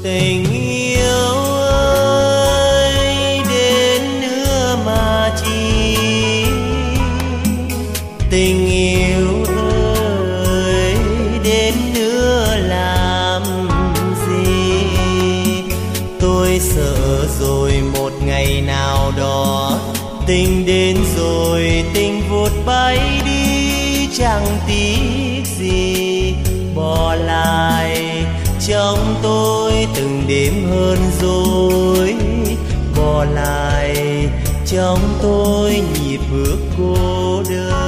Tình yêu ơi đến nữa mà chi, tình yêu ơi đến nữa làm gì. Tôi sợ rồi một ngày nào đó tình đến rồi tình vụt bay đi, chẳng tiếc gì bỏ lại trong tôi từng đêm hơn rồi, bỏ lại trong tôi nhịp bước cô đơn.